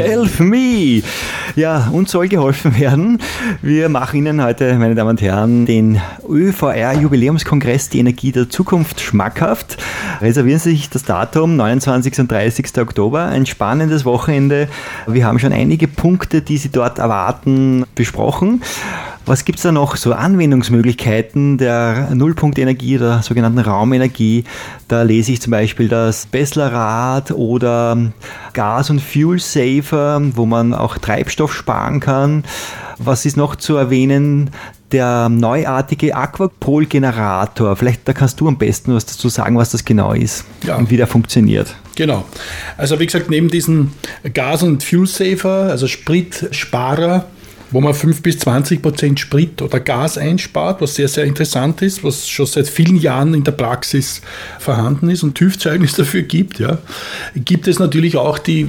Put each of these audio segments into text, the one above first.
Help me! Ja, uns soll geholfen werden. Wir machen Ihnen heute, meine Damen und Herren, den ÖVR-Jubiläumskongress Die Energie der Zukunft schmackhaft. Reservieren Sie sich das Datum, 29. und 30. Oktober. Ein spannendes Wochenende. Wir haben schon einige Punkte, die Sie dort erwarten, besprochen. Was gibt es da noch? So Anwendungsmöglichkeiten der Nullpunktenergie, der sogenannten Raumenergie. Da lese ich zum Beispiel das Bessler-Rad oder Gas- und Fuel-Saver, wo man auch Treibstoff sparen kann. Was ist noch zu erwähnen? Der neuartige Aquapol-Generator. Vielleicht da kannst du am besten was dazu sagen, was das genau ist und wie der funktioniert. Genau. Also wie gesagt, neben diesen Gas- und Fuel-Saver, also Spritsparer, wo man 5-20% Sprit oder Gas einspart, was sehr, sehr interessant ist, was schon seit vielen Jahren in der Praxis vorhanden ist und TÜV-Zeugnis dafür gibt. Ja. Gibt es natürlich auch die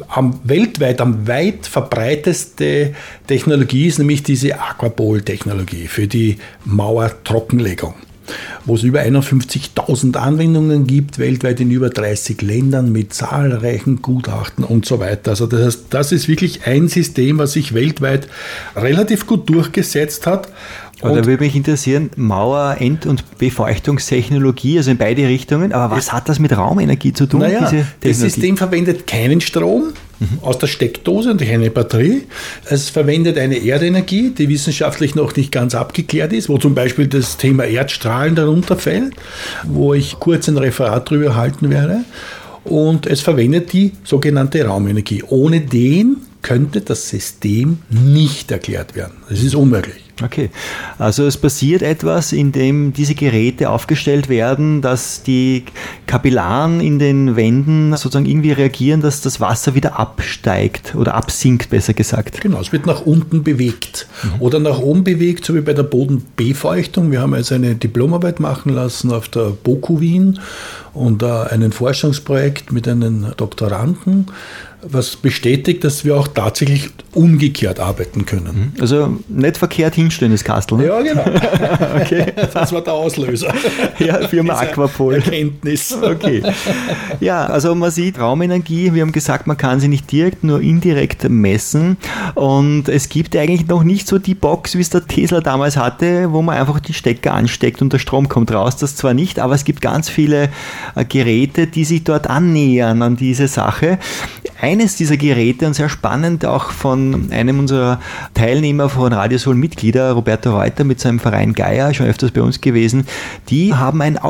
weltweit am weit verbreiteste Technologie, ist nämlich diese Aquapol-Technologie für die Mauertrockenlegung, wo es über 51.000 Anwendungen gibt, weltweit in über 30 Ländern mit zahlreichen Gutachten und so weiter. Also das heißt, das ist wirklich ein System, was sich weltweit relativ gut durchgesetzt hat. Aber da würde mich interessieren, Mauer-, und Befeuchtungstechnologie, also in beide Richtungen, aber was hat das mit Raumenergie zu tun? Naja, das System verwendet keinen Strom aus der Steckdose und keine Batterie. Es verwendet eine Erdenergie, die wissenschaftlich noch nicht ganz abgeklärt ist, wo zum Beispiel das Thema Erdstrahlen darunter fällt, wo ich kurz ein Referat drüber halten werde. Und es verwendet die sogenannte Raumenergie. Ohne den könnte das System nicht erklärt werden. Das ist unmöglich. Okay, also es passiert etwas, indem diese Geräte aufgestellt werden, dass die Kapillaren in den Wänden sozusagen irgendwie reagieren, dass das Wasser wieder absteigt oder absinkt, besser gesagt. Genau, es wird nach unten bewegt oder nach oben bewegt, so wie bei der Bodenbefeuchtung. Wir haben also eine Diplomarbeit machen lassen auf der BOKU Wien und ein Forschungsprojekt mit einem Doktoranden, was bestätigt, dass wir auch tatsächlich umgekehrt arbeiten können. Also nicht verkehrt hinstellen, das Kastel. Ne? Ja, genau. Okay. Das war der Auslöser. Ja, Firma Aquapol. Erkenntnis. Okay. Ja, also man sieht Raumenergie, wir haben gesagt, man kann sie nicht direkt, nur indirekt messen. Und es gibt eigentlich noch nicht so die Box, wie es der Tesla damals hatte, wo man einfach die Stecker ansteckt und der Strom kommt raus. Das zwar nicht, aber es gibt ganz viele Geräte, die sich dort annähern an diese Sache. Eines dieser Geräte, und sehr spannend, auch von einem unserer Teilnehmer von Radiosol-Mitglieder, Roberto Reuter mit seinem Verein Gaia, schon öfters bei uns gewesen, die haben ein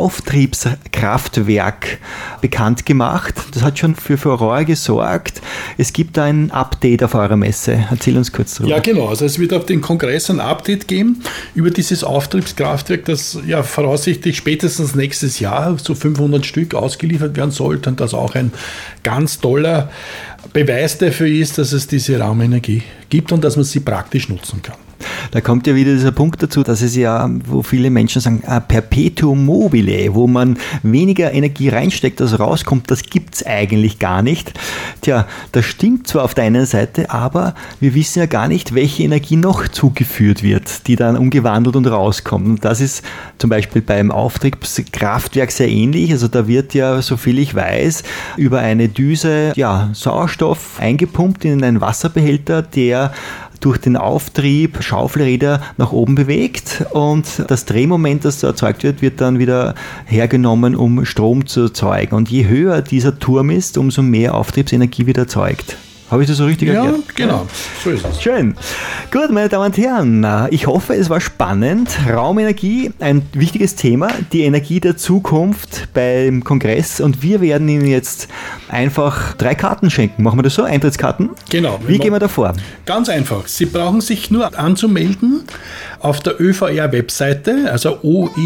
Auftriebskraftwerk bekannt gemacht. Das hat schon für Furore gesorgt. Es gibt da ein Update auf eurer Messe. Erzähl uns kurz darüber. Ja, genau. Also es wird auf den Kongress ein Update geben über dieses Auftriebskraftwerk, das ja voraussichtlich spätestens nächstes Jahr so 500 Stück ausgeliefert werden sollte und das auch ein ganz toller Beweis dafür ist, dass es diese Raumenergie gibt und dass man sie praktisch nutzen kann. Da kommt ja wieder dieser Punkt dazu, dass es ja, wo viele Menschen sagen, Perpetuum mobile, wo man weniger Energie reinsteckt, als rauskommt, das gibt es eigentlich gar nicht. Tja, das stimmt zwar auf der einen Seite, aber wir wissen ja gar nicht, welche Energie noch zugeführt wird, die dann umgewandelt und rauskommt. Und das ist zum Beispiel beim Auftriebskraftwerk sehr ähnlich. Also da wird ja, soviel ich weiß, über eine Düse Sauerstoff eingepumpt in einen Wasserbehälter, der durch den Auftrieb Schaufelräder nach oben bewegt und das Drehmoment, das da erzeugt wird, wird dann wieder hergenommen, um Strom zu erzeugen. Und je höher dieser Turm ist, umso mehr Auftriebsenergie wird erzeugt. Habe ich das so richtig erklärt? Ja, genau. So ist es. Schön. Gut, meine Damen und Herren, ich hoffe, es war spannend. Raumenergie, ein wichtiges Thema, die Energie der Zukunft beim Kongress und wir werden Ihnen jetzt einfach 3 Karten schenken. Machen wir das so? Eintrittskarten? Genau. Wie gehen wir da vor? Ganz einfach. Sie brauchen sich nur anzumelden auf der ÖVR-Webseite, also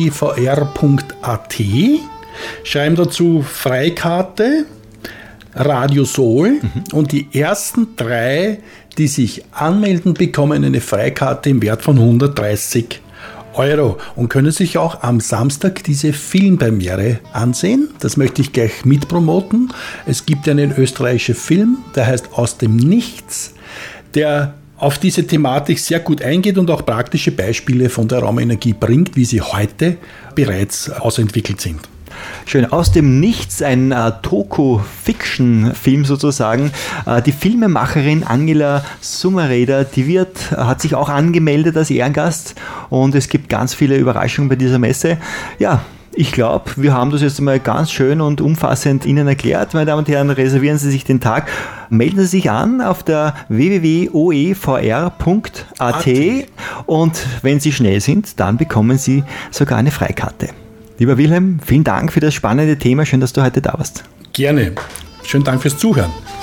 oevr.at, schreiben dazu Freikarte, Radiosol und die ersten 3, die sich anmelden, bekommen eine Freikarte im Wert von 130 € und können sich auch am Samstag diese Filmpremiere ansehen. Das möchte ich gleich mitpromoten. Es gibt einen österreichischen Film, der heißt Aus dem Nichts, der auf diese Thematik sehr gut eingeht und auch praktische Beispiele von der Raumenergie bringt, wie sie heute bereits ausentwickelt sind. Schön. Aus dem Nichts ein Toku-Fiction-Film sozusagen. Die Filmemacherin Angela Summereder, hat sich auch angemeldet als Ehrengast und es gibt ganz viele Überraschungen bei dieser Messe. Ja, ich glaube, wir haben das jetzt einmal ganz schön und umfassend Ihnen erklärt. Meine Damen und Herren, reservieren Sie sich den Tag. Melden Sie sich an auf der www.oevr.at und wenn Sie schnell sind, dann bekommen Sie sogar eine Freikarte. Lieber Wilhelm, vielen Dank für das spannende Thema. Schön, dass du heute da warst. Gerne. Schönen Dank fürs Zuhören.